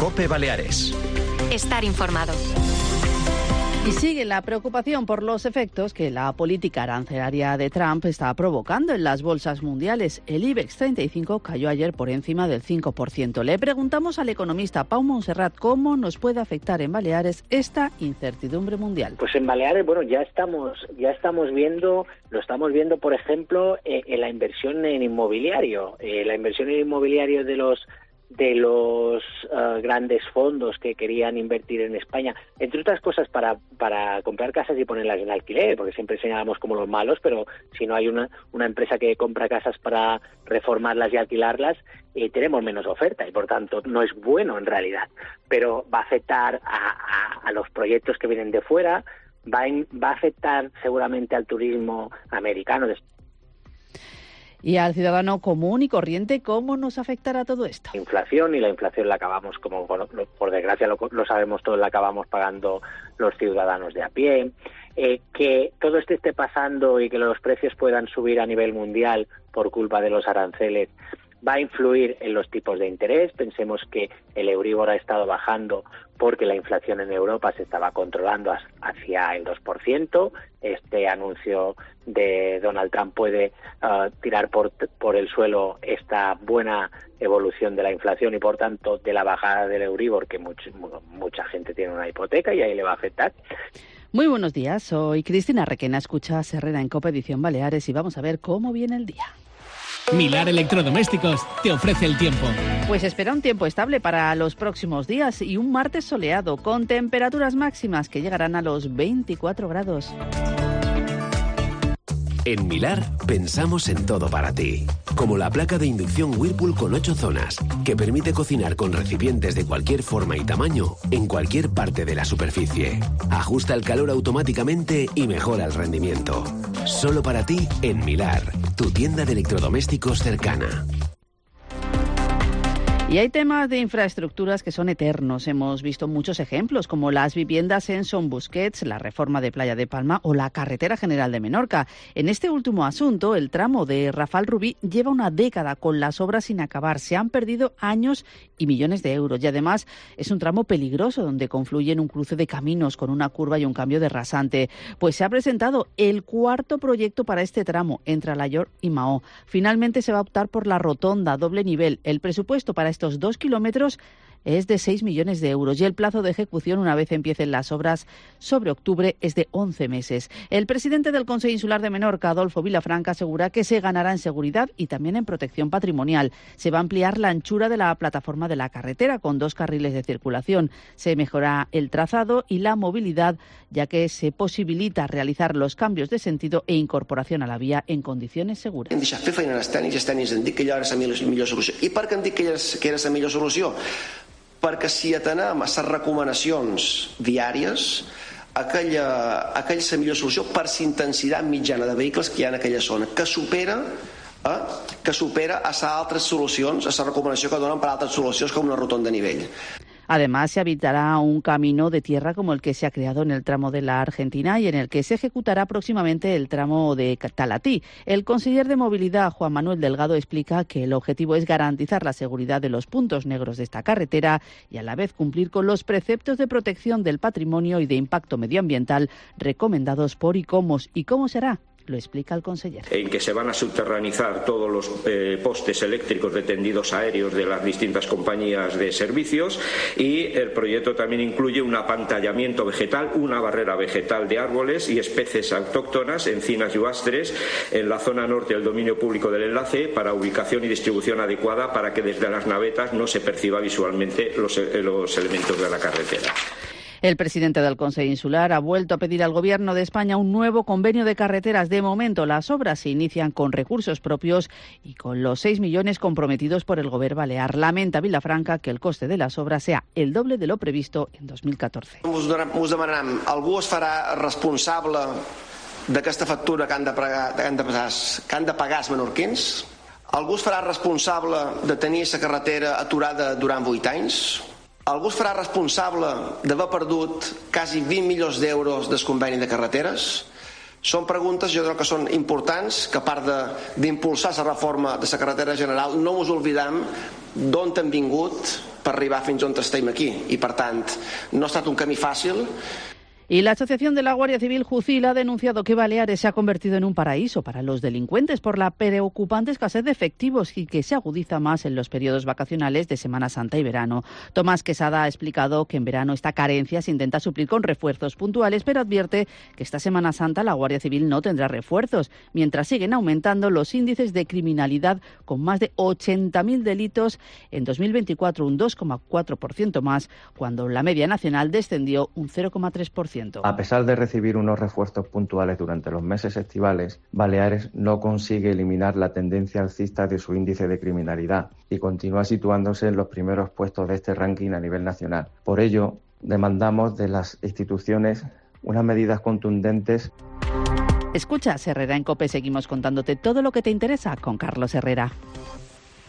COPE Baleares. Estar informado. Y sigue la preocupación por los efectos que la política arancelaria de Trump está provocando en las bolsas mundiales. El IBEX 35 cayó ayer por encima del 5%. Le preguntamos al economista Pau Montserrat cómo nos puede afectar en Baleares esta incertidumbre mundial. Pues en Baleares, bueno, ya estamos viendo, por ejemplo, en la inversión en inmobiliario. La inversión en inmobiliario de los grandes fondos que querían invertir en España, entre otras cosas para comprar casas y ponerlas en alquiler, porque siempre señalamos como los malos, pero si no hay una empresa que compra casas para reformarlas y alquilarlas, tenemos menos oferta y por tanto no es bueno en realidad, pero va a afectar a los proyectos que vienen de fuera, va a afectar seguramente al turismo americano. Y al ciudadano común y corriente, ¿cómo nos afectará todo esto? Inflación, y la inflación la acabamos, como por desgracia lo sabemos todos, la acabamos pagando los ciudadanos de a pie. Que todo esto esté pasando y que los precios puedan subir a nivel mundial por culpa de los aranceles va a influir en los tipos de interés. Pensemos que el Euribor ha estado bajando porque la inflación en Europa se estaba controlando hacia el 2%. Este anuncio de Donald Trump puede tirar por el suelo esta buena evolución de la inflación y, por tanto, de la bajada del Euribor, que mucha gente tiene una hipoteca y ahí le va a afectar. Muy buenos días, soy Cristina Requena, escuchas Herrera en COPE Edición Baleares y vamos a ver cómo viene el día. Milar Electrodomésticos te ofrece el tiempo. Pues espera un tiempo estable para los próximos días y un martes soleado con temperaturas máximas que llegarán a los 24 grados. En Milar pensamos en todo para ti, como la placa de inducción Whirlpool con 8 zonas, que permite cocinar con recipientes de cualquier forma y tamaño en cualquier parte de la superficie. Ajusta el calor automáticamente y mejora el rendimiento. Solo para ti en Milar, tu tienda de electrodomésticos cercana. Y hay temas de infraestructuras que son eternos. Hemos visto muchos ejemplos, como las viviendas en Son Busquets, la reforma de Playa de Palma o la carretera general de Menorca. En este último asunto, el tramo de Rafal Rubí lleva una década con las obras sin acabar. Se han perdido años y millones de euros. Y además es un tramo peligroso donde confluyen un cruce de caminos con una curva y un cambio de rasante. Pues se ha presentado el cuarto proyecto para este tramo entre Alayor y Mahó. Finalmente se va a optar por la rotonda doble nivel. El presupuesto para estos 2 kilómetros es de 6 millones de euros y el plazo de ejecución, una vez empiecen las obras sobre octubre, es de 11 meses. El presidente del Consejo Insular de Menorca, Adolfo Vilafranca, asegura que se ganará en seguridad y también en protección patrimonial. Se va a ampliar la anchura de la plataforma de la carretera con 2 carriles de circulación. Se mejora el trazado y la movilidad, ya que se posibilita realizar los cambios de sentido e incorporación a la vía en condiciones seguras. Hem deixat fer feina als tècnics han dit que allò era la millor solució. I per què han dit que era la millor solució? Perquè si atenem a les recomanacions diàries, aquella és la millor solució per la intensitat mitjana de vehicles que hi ha en aquella zona, que supera a les altres solucions, a la recomanació que donen per altres solucions com una rotonda a nivell. Además, se habilitará un camino de tierra como el que se ha creado en el tramo de la Argentina y en el que se ejecutará próximamente el tramo de Talatí. El conseller de Movilidad, Juan Manuel Delgado, explica que el objetivo es garantizar la seguridad de los puntos negros de esta carretera y a la vez cumplir con los preceptos de protección del patrimonio y de impacto medioambiental recomendados por ICOMOS. ¿Y cómo será? Lo explica el consejero. En que se van a subterranizar todos los postes eléctricos de tendidos aéreos de las distintas compañías de servicios y el proyecto también incluye un apantallamiento vegetal, una barrera vegetal de árboles y especies autóctonas, encinas y astres en la zona norte del dominio público del enlace para ubicación y distribución adecuada para que desde las navetas no se perciba visualmente los elementos de la carretera. El presidente del Consejo Insular ha vuelto a pedir al Gobierno de España un nuevo convenio de carreteras. De momento, las obras se inician con recursos propios y con los 6 millones comprometidos por el Gobierno balear. Lamenta Vilafranca que el coste de las obras sea el doble de lo previsto en 2014. Us demanarem, algú es farà responsable d'aquesta factura que han de pagar els menorquins? Algú es farà responsable de tenir la carretera aturada durant 8 anys? Algú es farà responsable d'haver perdut quasi 20 milions d'euros del conveni de carreteres? Són preguntes, jo crec que són importants, que a part d'impulsar la reforma de la carretera general, no ens oblidem d'on hem vingut per arribar fins on estem aquí. I, per tant, no ha estat un camí fàcil. Y la Asociación de la Guardia Civil, Jucil, ha denunciado que Baleares se ha convertido en un paraíso para los delincuentes por la preocupante escasez de efectivos y que se agudiza más en los periodos vacacionales de Semana Santa y verano. Tomás Quesada ha explicado que en verano esta carencia se intenta suplir con refuerzos puntuales, pero advierte que esta Semana Santa la Guardia Civil no tendrá refuerzos, mientras siguen aumentando los índices de criminalidad con más de 80.000 delitos en 2024, un 2,4% más, cuando la media nacional descendió un 0,3%. A pesar de recibir unos refuerzos puntuales durante los meses estivales, Baleares no consigue eliminar la tendencia alcista de su índice de criminalidad y continúa situándose en los primeros puestos de este ranking a nivel nacional. Por ello, demandamos de las instituciones unas medidas contundentes. Escuchas Herrera en COPE, seguimos contándote todo lo que te interesa con Carlos Herrera.